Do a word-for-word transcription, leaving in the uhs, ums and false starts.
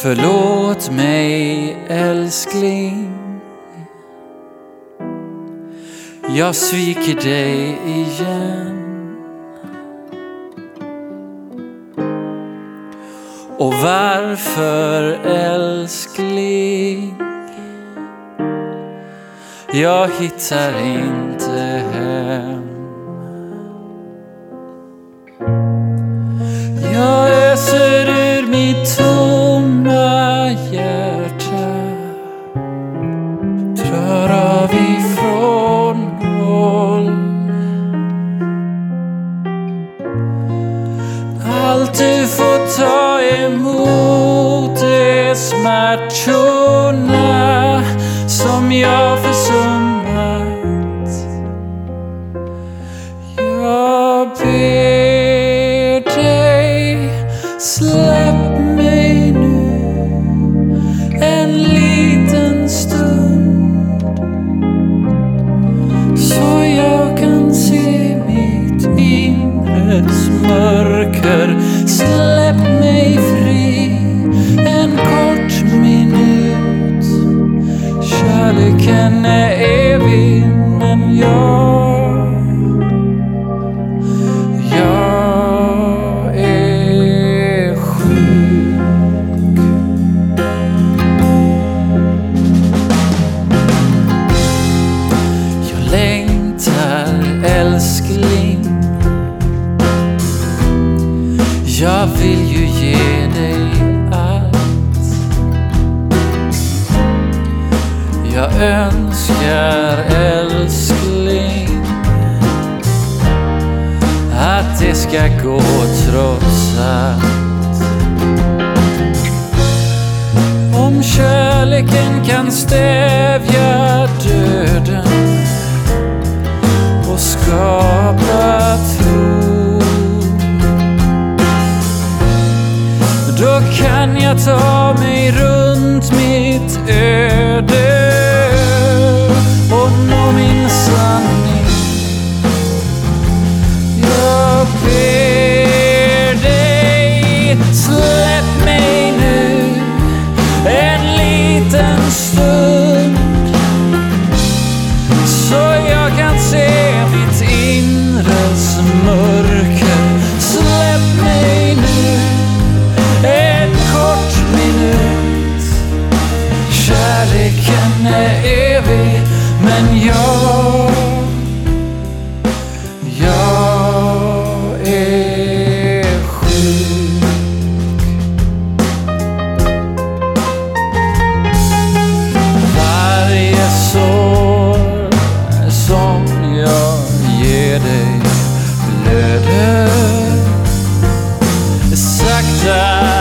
Förlåt mig älskling, jag sviker dig igen. Och varför älskling? Jag hittar inte hem. Jag öser ur mitt tomma hjärta, drar av ifrån noll. Allt du får ta emot är smärtorna som jag försummat. Jag ber dig, släpp mig nu en liten stund, så jag kan se mitt inres mörker. Släpp mig fri en kort minut. Kärleken är evig, men jag, jag är sjuk. Jag längtar älskling, jag vill ju ge dig allt. Jag önskar älskling att det ska gå trots allt. Om kärleken kan stävja döden och skapa tro, då kan jag ta mig runt mitt öde och nå min sanning. Jag ber dig, släpp mig nu en liten stund, så jag kan se mitt inres mörker. Släpp mig nu en kort minut. Kärleken är evig, men jag, jag är sjuk. Varje sår som jag ger dig blöder sakta